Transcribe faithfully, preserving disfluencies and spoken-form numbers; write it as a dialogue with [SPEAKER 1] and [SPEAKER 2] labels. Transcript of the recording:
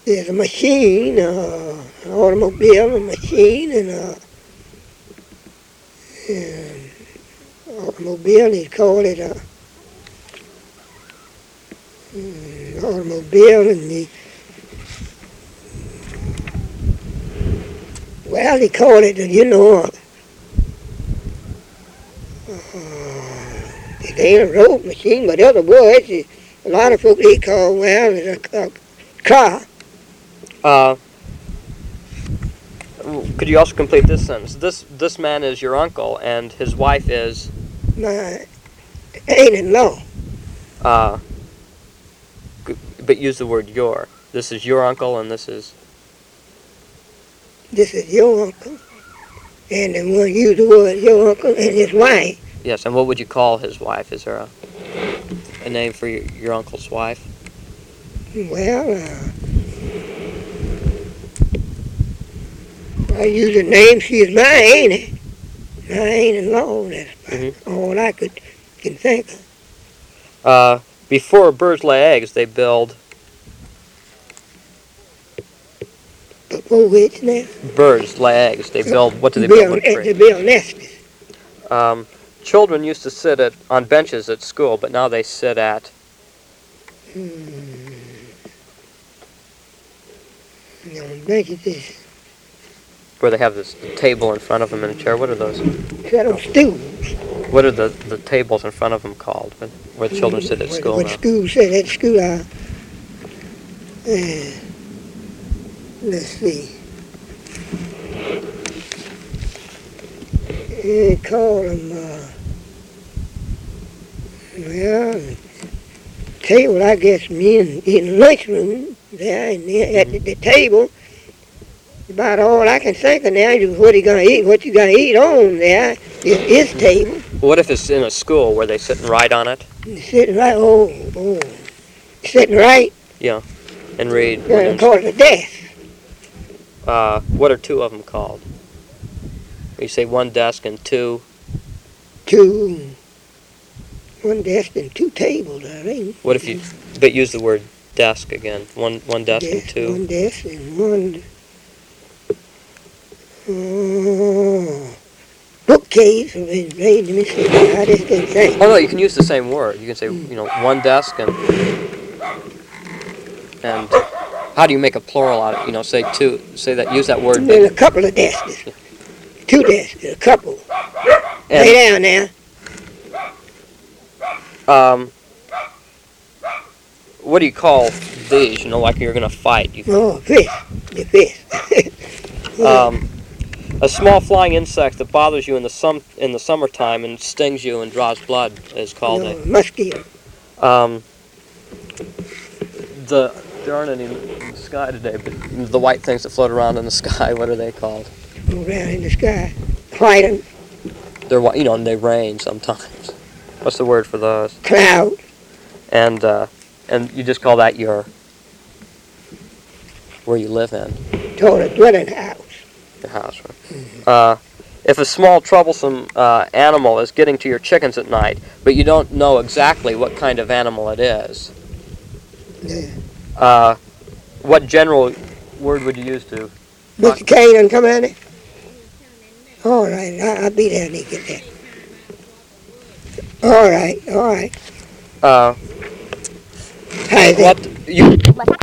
[SPEAKER 1] There's a machine, uh, an automobile, a machine, and a an automobile. They call it a um, automobile, and the well, they call it, you know, uh, it ain't a road machine, but other words, a lot of folk they call, well, it's a, a car.
[SPEAKER 2] Uh, could you also complete this sentence? This this man is your uncle, and his wife is
[SPEAKER 1] My aunt-in-law.
[SPEAKER 2] Uh, but use the word your. This is your uncle, and this is
[SPEAKER 1] This is your uncle. And then we'll use the word your uncle and his wife.
[SPEAKER 2] yes. And what would you call his wife? Is there a a name for your, your uncle's wife?
[SPEAKER 1] Well, uh, I use the name, she's my auntie. My aunt-in-law, that's
[SPEAKER 2] Mhm.
[SPEAKER 1] all I could can think of.
[SPEAKER 2] Uh, before birds lay eggs, they build
[SPEAKER 1] Before which now?
[SPEAKER 2] birds lay eggs. They build. What do they
[SPEAKER 1] build,
[SPEAKER 2] build? With
[SPEAKER 1] They
[SPEAKER 2] tree?
[SPEAKER 1] build nests.
[SPEAKER 2] Um, children used to sit at on benches at school, but now they sit at
[SPEAKER 1] Hmm. You know, benches is
[SPEAKER 2] where they have this table in front of them and a chair. What are those?
[SPEAKER 1] set on stools.
[SPEAKER 2] What are the, the tables in front of them called? Where, where the children sit at
[SPEAKER 1] What-
[SPEAKER 2] school
[SPEAKER 1] What
[SPEAKER 2] now?
[SPEAKER 1] school said at school, uh, uh, let's see. They call them, uh, well, table, I guess, me in, in the lunchroom, there, and there at the, the table, about all I can think of now is what he gonna eat, what you gonna eat on there is his table.
[SPEAKER 2] What if it's in a school where they sit and write on it?
[SPEAKER 1] Sitting right, oh, oh, sitting right,
[SPEAKER 2] And read.
[SPEAKER 1] uh, call it a desk.
[SPEAKER 2] Uh, what are two of them called? You say one desk and two.
[SPEAKER 1] Two, one desk and two tables, I think.
[SPEAKER 2] What if you? But use the word desk again. One one desk and
[SPEAKER 1] Desk,
[SPEAKER 2] two.
[SPEAKER 1] One desk and one, oh, bookcase. Wait, wait, let me see, I just can't think.
[SPEAKER 2] Oh no, you can use the same word. You can say you know one desk and and how do you make a plural out of it? You know, say two. Say that. Use that word.
[SPEAKER 1] And then a couple of desks. Two desks, a couple. Lay
[SPEAKER 2] And
[SPEAKER 1] down now.
[SPEAKER 2] um, what do you call these? You know, like you're gonna fight. You,
[SPEAKER 1] Oh, fish. The fish.
[SPEAKER 2] um, a small flying insect that bothers you in the sum in the summertime and stings you and draws blood is called
[SPEAKER 1] No, mosquito.
[SPEAKER 2] a. Um, the there aren't any in the sky today, but the white things that float around in the sky. What are they called?
[SPEAKER 1] Go around in the sky. White and
[SPEAKER 2] They're whi- you know, and they rain sometimes. What's the word for those?
[SPEAKER 1] cloud.
[SPEAKER 2] And uh, and you just call that your where you live in
[SPEAKER 1] Toward a dwelling house.
[SPEAKER 2] your house, right? Uh, if a small troublesome uh, animal is getting to your chickens at night, but you don't know exactly what kind of animal it is,
[SPEAKER 1] Yeah.
[SPEAKER 2] uh, what general word would you use to?
[SPEAKER 1] Mister Kane done come out there? All right, I, I'll be there when he get there. All right, all right.
[SPEAKER 2] Uh,
[SPEAKER 1] How's that?
[SPEAKER 2] what you?